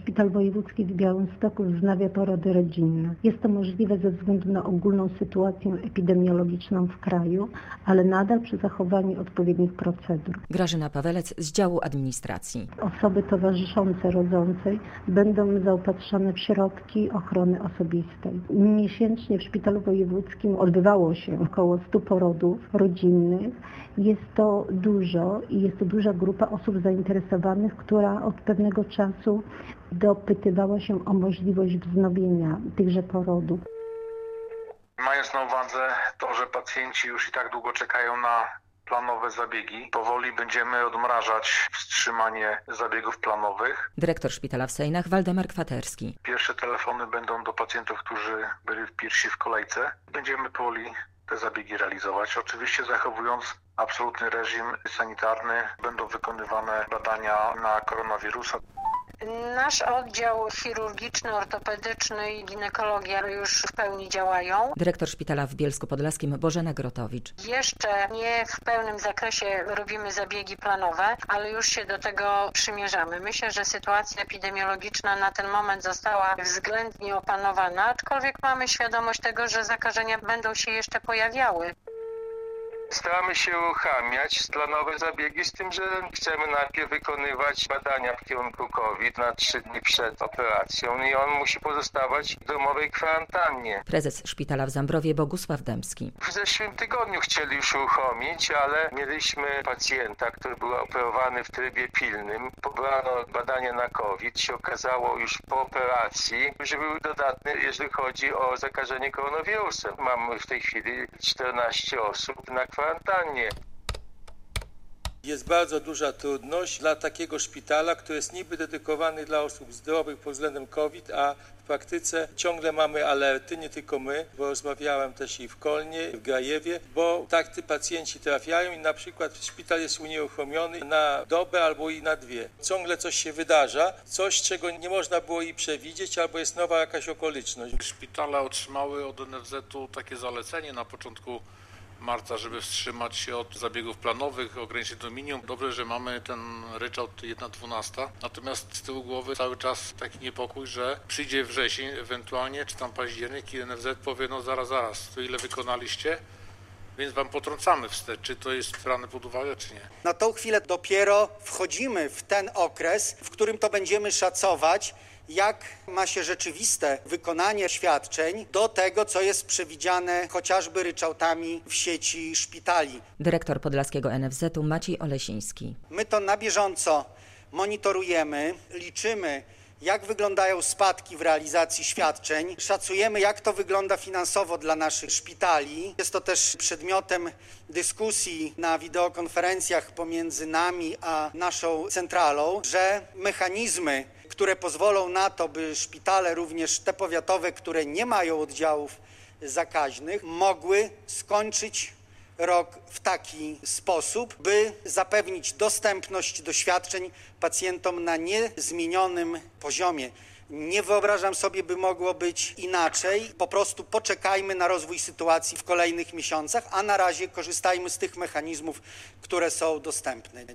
Szpital Wojewódzki w Białymstoku wznawia porody rodzinne. Jest to możliwe ze względu na ogólną sytuację epidemiologiczną w kraju, ale nadal przy zachowaniu odpowiednich procedur. Grażyna Pawelec z działu administracji. Osoby towarzyszące rodzącej będą zaopatrzone w środki ochrony osobistej. Miesięcznie w Szpitalu Wojewódzkim odbywało się około 100 porodów rodzinnych. Jest to dużo i jest to duża grupa osób zainteresowanych, która od pewnego czasu dopytywała się o możliwość wznowienia tychże porodów. Mając na uwadze to, że pacjenci już i tak długo czekają na planowe zabiegi, powoli będziemy odmrażać wstrzymanie zabiegów planowych. Dyrektor szpitala w Sejnach Waldemar Kwaterski. Pierwsze telefony będą do pacjentów, którzy byli pierwsi w kolejce. Będziemy powoli te zabiegi realizować. Oczywiście zachowując absolutny reżim sanitarny, będą wykonywane badania na koronawirusa. Nasz oddział chirurgiczny, ortopedyczny i ginekologia już w pełni działają. Dyrektor szpitala w Bielsku Podlaskim Bożena Grotowicz. Jeszcze nie w pełnym zakresie robimy zabiegi planowe, ale już się do tego przymierzamy. Myślę, że sytuacja epidemiologiczna na ten moment została względnie opanowana, aczkolwiek mamy świadomość tego, że zakażenia będą się jeszcze pojawiały. Staramy się uruchamiać planowe zabiegi, z tym, że chcemy najpierw wykonywać badania w kierunku COVID na 3 dni przed operacją i on musi pozostawać w domowej kwarantannie. Prezes szpitala w Zambrowie Bogusław Dębski. W zeszłym tygodniu chcieli już uruchomić, ale mieliśmy pacjenta, który był operowany w trybie pilnym. Pobrano badania na COVID. Się okazało już po operacji, że był dodatny, jeżeli chodzi o zakażenie koronawirusem. Mamy w tej chwili 14 osób na kwarantannie. Jest bardzo duża trudność dla takiego szpitala, który jest niby dedykowany dla osób zdrowych pod względem COVID, a w praktyce ciągle mamy alerty, nie tylko my, bo rozmawiałem też i w Kolnie, i w Grajewie, bo tak pacjenci trafiają i na przykład szpital jest unieruchomiony na dobę albo i na 2. Ciągle coś się wydarza, coś czego nie można było i przewidzieć, albo jest nowa jakaś okoliczność. Szpitale otrzymały od NFZ-u takie zalecenie na początku marca, żeby wstrzymać się od zabiegów planowych, ograniczyć do minimum. Dobrze, że mamy ten ryczałt 1/12. Natomiast z tyłu głowy cały czas taki niepokój, że przyjdzie wrzesień ewentualnie, czy tam październik i NFZ powie, no zaraz, to ile wykonaliście? Więc wam potrącamy wstecz, czy to jest brane pod uwagę, czy nie. Na tą chwilę dopiero wchodzimy w ten okres, w którym to będziemy szacować, jak ma się rzeczywiste wykonanie świadczeń do tego, co jest przewidziane chociażby ryczałtami w sieci szpitali. Dyrektor podlaskiego NFZ-u Maciej Olesiński. My to na bieżąco monitorujemy, liczymy, jak wyglądają spadki w realizacji świadczeń, szacujemy, jak to wygląda finansowo dla naszych szpitali. Jest to też przedmiotem dyskusji na wideokonferencjach pomiędzy nami a naszą centralą, że mechanizmy, które pozwolą na to, by szpitale, również te powiatowe, które nie mają oddziałów zakaźnych, mogły skończyć rok w taki sposób, by zapewnić dostępność do świadczeń pacjentom na niezmienionym poziomie. Nie wyobrażam sobie, by mogło być inaczej. Po prostu poczekajmy na rozwój sytuacji w kolejnych miesiącach, a na razie korzystajmy z tych mechanizmów, które są dostępne.